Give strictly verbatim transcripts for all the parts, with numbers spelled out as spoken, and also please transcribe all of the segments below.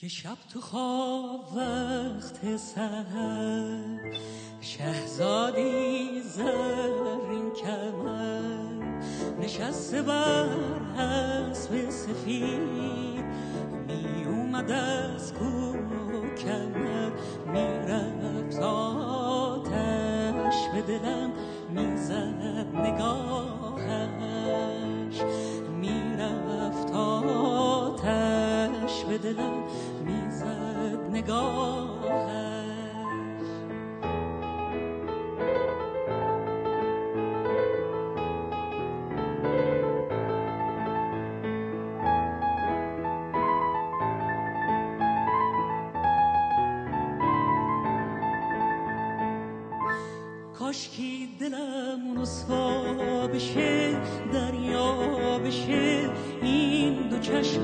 که شب تو خواب وقت سحر شهزادی زرین کمر نشسته بر اسب سفید می اومد از کوه کمر می رفت آتش به دلم می زد نگاهش می رفت آتش به دلم می زد نگاهش. کاشکی دلم رسوا بشه دریا بشه این دو چشم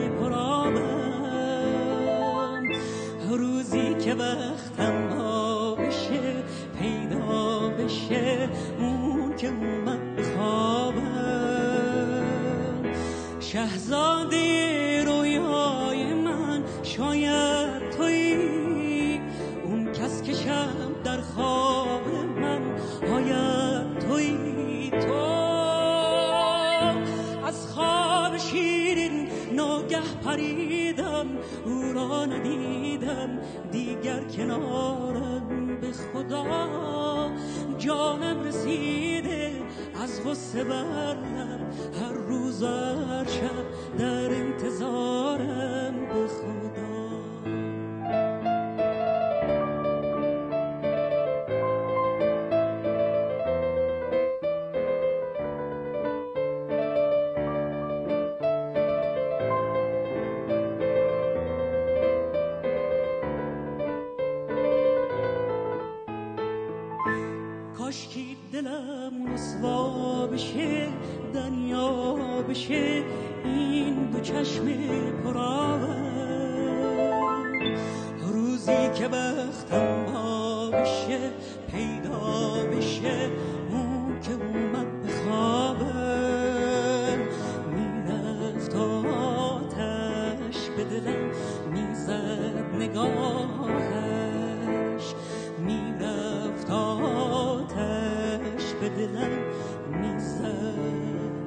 پرآبم روزی که وقتم ها بشه پیدا بشه اون که اومد بخوابم شهزاده رویای من شاید تویی اون کس که شب در خواب من آید تویی تو از خواب شیرین ناگه پریدم او را ندیدم دیگر کنارم به خدا جانم رسیده از غصه بر لب هر روز و هر شب در انتظارم به خدا. کاشکی دلم رسوا بشه دنیا بشه این دو چشم پرآبم روزی که بختم با بشه پیدا بشه اون که اومد بخوابم میرفت آتش به دلم میزد نگاهش میرفت آتش به دلم میزد